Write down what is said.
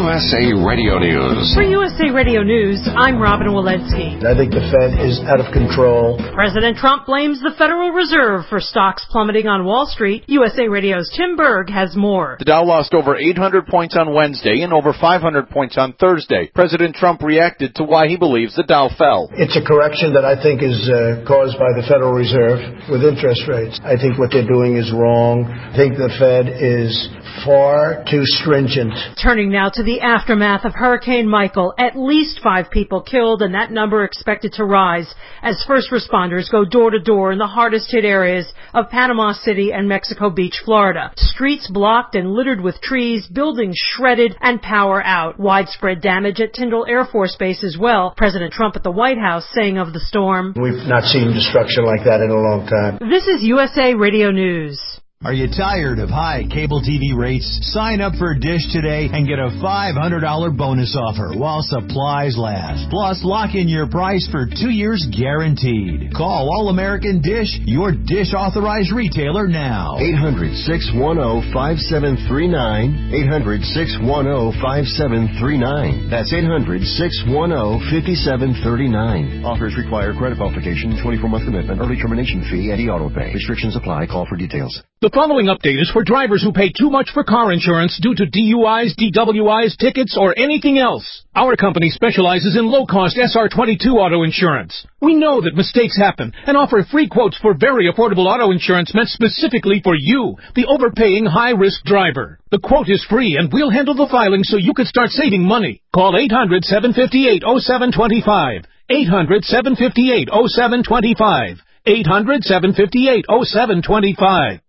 USA Radio News. For USA Radio News, I'm Robin Walensky. I think the Fed is out of control. President Trump blames the Federal Reserve for stocks plummeting on Wall Street. USA Radio's Tim Berg has more. The Dow lost over 800 points on Wednesday and over 500 points on Thursday. President Trump reacted to why he believes the Dow fell. It's a correction that I think is caused by the Federal Reserve with interest rates. I think what they're doing is wrong. I think the Fed is far too stringent. Turning now to the aftermath of Hurricane Michael. At least 5 people killed, and that number expected to rise as first responders go door to door in the hardest hit areas of Panama City and Mexico Beach, Florida. Streets blocked and littered with trees, buildings shredded, and power out. Widespread damage at Tyndall Air Force Base as well. President Trump at the White House saying of the storm, "We've not seen destruction like that in a long time." This is USA Radio News. Are you tired of high cable TV rates? Sign up for Dish today and get a $500 bonus offer while supplies last. Plus, lock in your price for 2 years guaranteed. Call All-American Dish, your Dish authorized retailer now. 800-610-5739. 800-610-5739. That's 800-610-5739. Offers require credit qualification, 24-month commitment, early termination fee, and auto pay. Restrictions apply. Call for details. The following update is for drivers who pay too much for car insurance due to DUIs, DWIs, tickets, or anything else. Our company specializes in low-cost SR22 auto insurance. We know that mistakes happen and offer free quotes for very affordable auto insurance meant specifically for you, the overpaying high-risk driver. The quote is free, and we'll handle the filing so you can start saving money. Call 800-758-0725. 800-758-0725. 800-758-0725.